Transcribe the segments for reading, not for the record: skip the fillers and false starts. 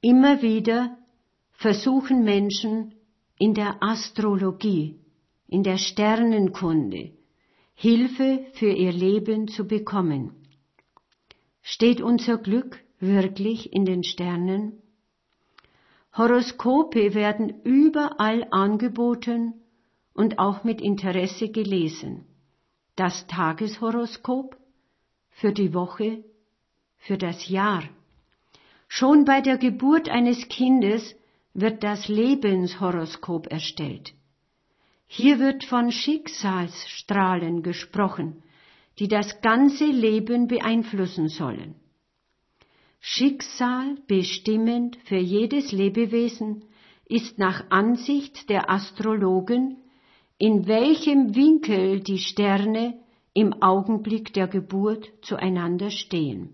Immer wieder versuchen Menschen in der Astrologie, in der Sternenkunde, Hilfe für ihr Leben zu bekommen. Steht unser Glück wirklich in den Sternen? Horoskope werden überall angeboten und auch mit Interesse gelesen. Das Tageshoroskop für die Woche, für das Jahr. Schon bei der Geburt eines Kindes wird das Lebenshoroskop erstellt. Hier wird von Schicksalsstrahlen gesprochen, die das ganze Leben beeinflussen sollen. Schicksal bestimmend für jedes Lebewesen ist nach Ansicht der Astrologen, in welchem Winkel die Sterne im Augenblick der Geburt zueinander stehen.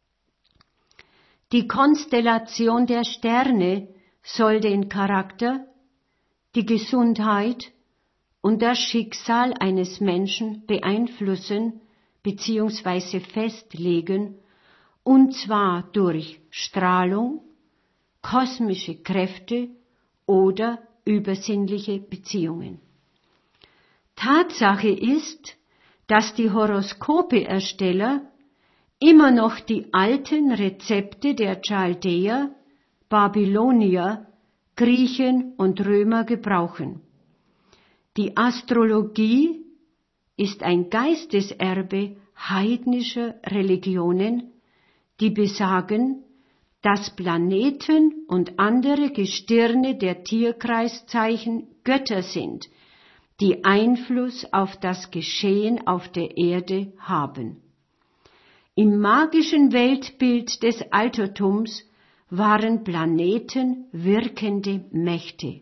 Die Konstellation der Sterne soll den Charakter, die Gesundheit und das Schicksal eines Menschen beeinflussen bzw. festlegen, und zwar durch Strahlung, kosmische Kräfte oder übersinnliche Beziehungen. Tatsache ist, dass die Horoskopeersteller immer noch die alten Rezepte der Chaldäer, Babylonier, Griechen und Römer gebrauchen. Die Astrologie ist ein Geisteserbe heidnischer Religionen, die besagen, dass Planeten und andere Gestirne der Tierkreiszeichen Götter sind, die Einfluss auf das Geschehen auf der Erde haben. Im magischen Weltbild des Altertums waren Planeten wirkende Mächte.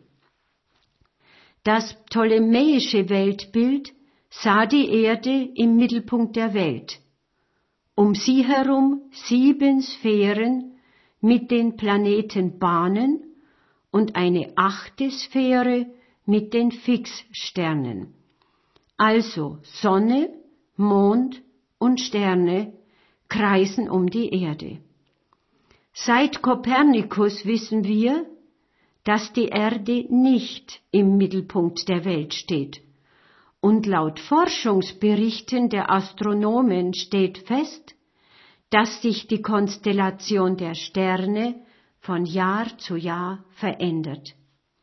Das ptolemäische Weltbild sah die Erde im Mittelpunkt der Welt. Um sie herum 7 Sphären mit den Planetenbahnen und eine 8. Sphäre mit den Fixsternen. Also Sonne, Mond und Sterne kreisen um die Erde. Seit Kopernikus wissen wir, dass die Erde nicht im Mittelpunkt der Welt steht. Und laut Forschungsberichten der Astronomen steht fest, dass sich die Konstellation der Sterne von Jahr zu Jahr verändert.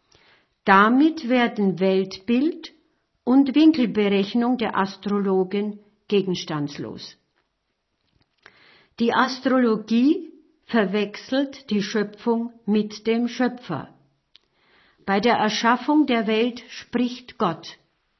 Damit werden Weltbild und Winkelberechnung der Astrologen gegenstandslos. Die Astrologie verwechselt die Schöpfung mit dem Schöpfer. Bei der Erschaffung der Welt spricht Gott.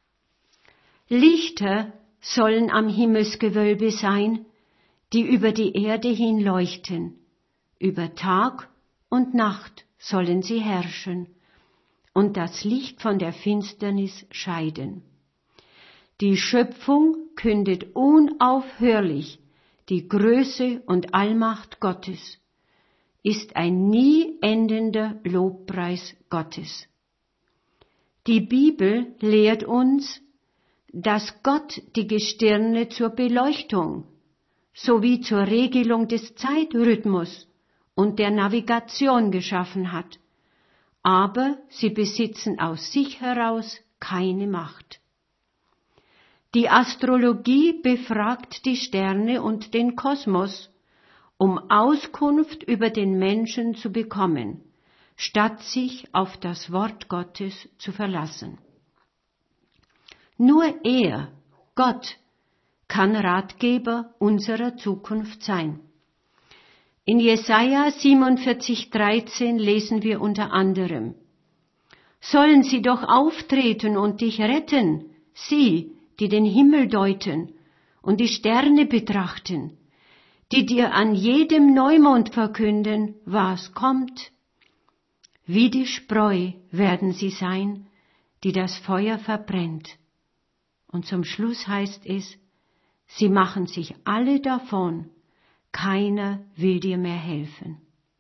Lichter sollen am Himmelsgewölbe sein, die über die Erde hin leuchten. Über Tag und Nacht sollen sie herrschen und das Licht von der Finsternis scheiden. Die Schöpfung kündet unaufhörlich die Größe und Allmacht Gottes, ist ein nie endender Lobpreis Gottes. Die Bibel lehrt uns, dass Gott die Gestirne zur Beleuchtung sowie zur Regelung des Zeitrhythmus und der Navigation geschaffen hat, aber sie besitzen aus sich heraus keine Macht. Die Astrologie befragt die Sterne und den Kosmos, um Auskunft über den Menschen zu bekommen, statt sich auf das Wort Gottes zu verlassen. Nur er, Gott, kann Ratgeber unserer Zukunft sein. In Jesaja 47,13 lesen wir unter anderem: Sollen sie doch auftreten und dich retten, sie, die den Himmel deuten und die Sterne betrachten, die dir an jedem Neumond verkünden, was kommt. Wie die Spreu werden sie sein, die das Feuer verbrennt. Und zum Schluss heißt es, sie machen sich alle davon, keiner will dir mehr helfen.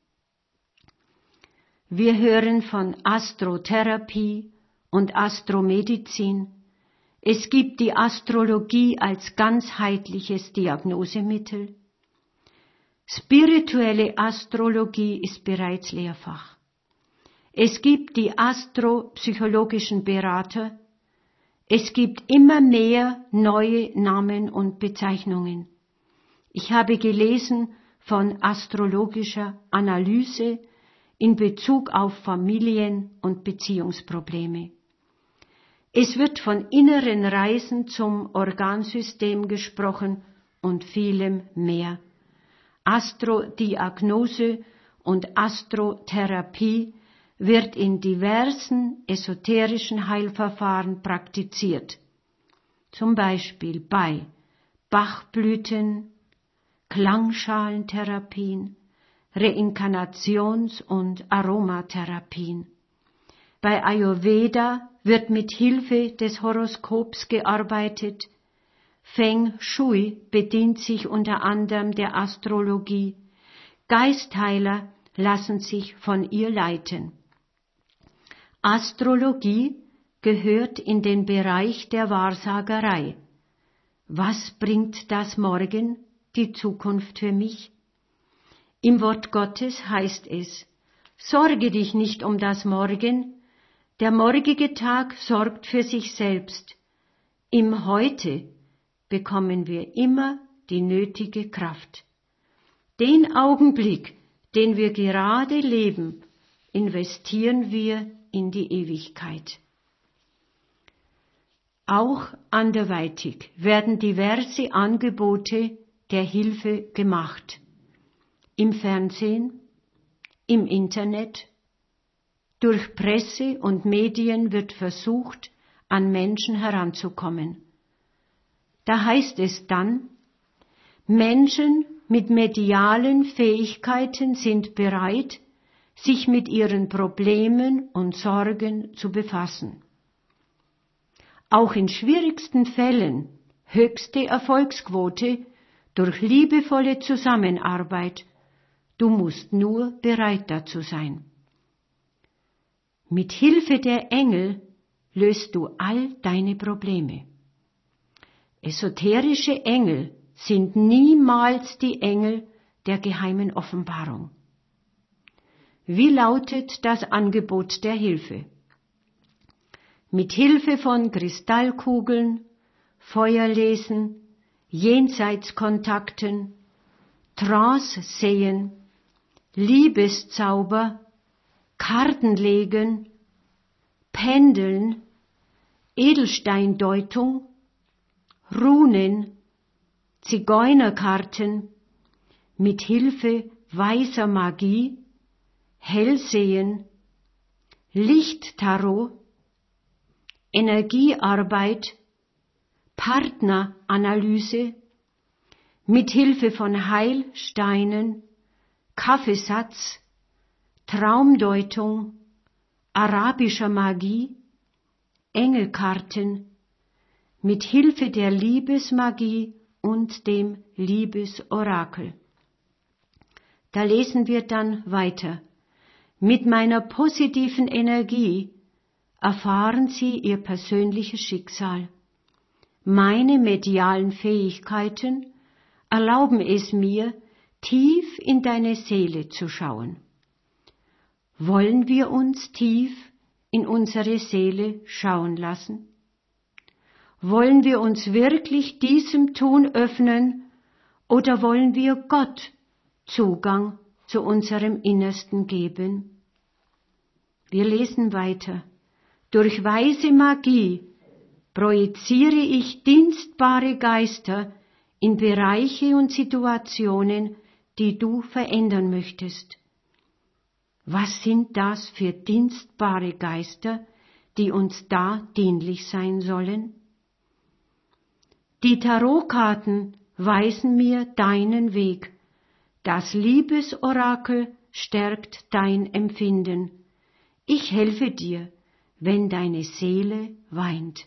Wir hören von Astrotherapie und Astromedizin. Es gibt die Astrologie als ganzheitliches Diagnosemittel. Spirituelle Astrologie ist bereits Lehrfach. Es gibt die astropsychologischen Berater. Es gibt immer mehr neue Namen und Bezeichnungen. Ich habe gelesen von astrologischer Analyse in Bezug auf Familien- und Beziehungsprobleme. Es wird von inneren Reisen zum Organsystem gesprochen und vielem mehr. Astrodiagnose und Astrotherapie wird in diversen esoterischen Heilverfahren praktiziert. Zum Beispiel bei Bachblüten, Klangschalentherapien, Reinkarnations- und Aromatherapien. Bei Ayurveda wird mit Hilfe des Horoskops gearbeitet. Feng Shui bedient sich unter anderem der Astrologie. Geistheiler lassen sich von ihr leiten. Astrologie gehört in den Bereich der Wahrsagerei. Was bringt das Morgen, die Zukunft für mich? Im Wort Gottes heißt es: Sorge dich nicht um das Morgen, der morgige Tag sorgt für sich selbst. Im Heute bekommen wir immer die nötige Kraft. Den Augenblick, den wir gerade leben, investieren wir in die Ewigkeit. Auch anderweitig werden diverse Angebote der Hilfe gemacht. Im Fernsehen, im Internet, durch Presse und Medien wird versucht, an Menschen heranzukommen. Da heißt es dann, Menschen mit medialen Fähigkeiten sind bereit, sich mit ihren Problemen und Sorgen zu befassen. Auch in schwierigsten Fällen höchste Erfolgsquote durch liebevolle Zusammenarbeit. Du musst nur bereit dazu sein. Mit Hilfe der Engel löst du all deine Probleme. Esoterische Engel sind niemals die Engel der geheimen Offenbarung. Wie lautet das Angebot der Hilfe? Mit Hilfe von Kristallkugeln, Feuerlesen, Jenseitskontakten, Trance-Sehen, Liebeszauber, Kartenlegen, Pendeln, Edelsteindeutung, Runen, Zigeunerkarten, mit Hilfe weiser Magie, Hellsehen, Lichttarot, Energiearbeit, Partneranalyse, mit Hilfe von Heilsteinen, Kaffeesatz, Traumdeutung, arabischer Magie, Engelkarten, mit Hilfe der Liebesmagie und dem Liebesorakel. Da lesen wir dann weiter. Mit meiner positiven Energie erfahren Sie Ihr persönliches Schicksal. Meine medialen Fähigkeiten erlauben es mir, tief in deine Seele zu schauen. Wollen wir uns tief in unsere Seele schauen lassen? Wollen wir uns wirklich diesem Tun öffnen oder wollen wir Gott Zugang zu unserem Innersten geben? Wir lesen weiter. Durch weise Magie projiziere ich dienstbare Geister in Bereiche und Situationen, die du verändern möchtest. Was sind das für dienstbare Geister, die uns da dienlich sein sollen? Die Tarotkarten weisen mir deinen Weg. Das Liebesorakel stärkt dein Empfinden. Ich helfe dir, wenn deine Seele weint.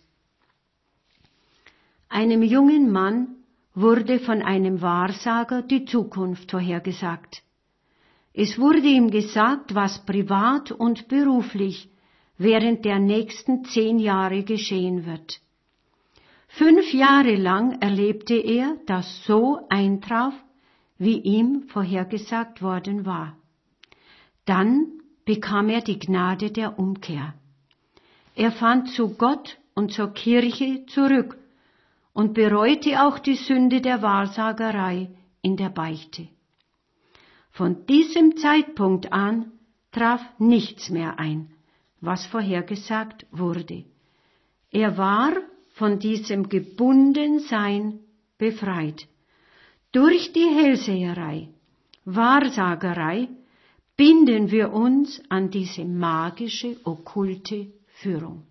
Einem jungen Mann wurde von einem Wahrsager die Zukunft vorhergesagt. Es wurde ihm gesagt, was privat und beruflich während der nächsten 10 Jahre geschehen wird. 5 Jahre lang erlebte er, dass so eintraf, wie ihm vorhergesagt worden war. Dann bekam er die Gnade der Umkehr. Er fand zu Gott und zur Kirche zurück und bereute auch die Sünde der Wahrsagerei in der Beichte. Von diesem Zeitpunkt an traf nichts mehr ein, was vorhergesagt wurde. Er war von diesem Gebundensein befreit. Durch die Hellseherei, Wahrsagerei, binden wir uns an diese magische, okkulte Führung.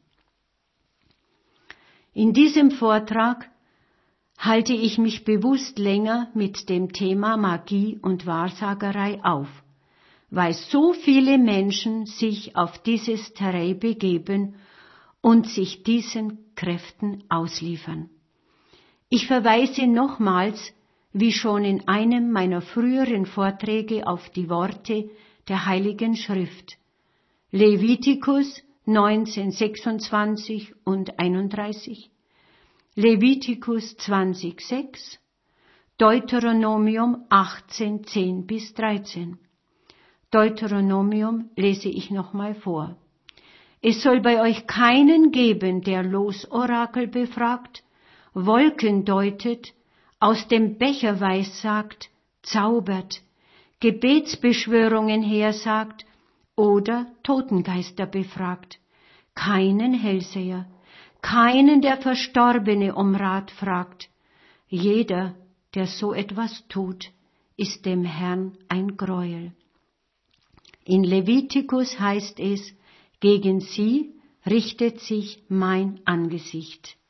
In diesem Vortrag halte ich mich bewusst länger mit dem Thema Magie und Wahrsagerei auf, weil so viele Menschen sich auf dieses Terrain begeben und sich diesen Kräften ausliefern. Ich verweise nochmals, wie schon in einem meiner früheren Vorträge, auf die Worte der Heiligen Schrift. Levitikus 19:26 und 31, Levitikus 20:6, Deuteronomium 18:10 bis 13. Deuteronomium lese ich nochmal vor. Es soll bei euch keinen geben, der Losorakel befragt, Wolken deutet, aus dem Becher weissagt, zaubert, Gebetsbeschwörungen hersagt oder Totengeister befragt, keinen Hellseher, keinen, der Verstorbene um Rat fragt. Jeder, der so etwas tut, ist dem Herrn ein Greuel. In Levitikus heißt es, gegen sie richtet sich mein Angesicht.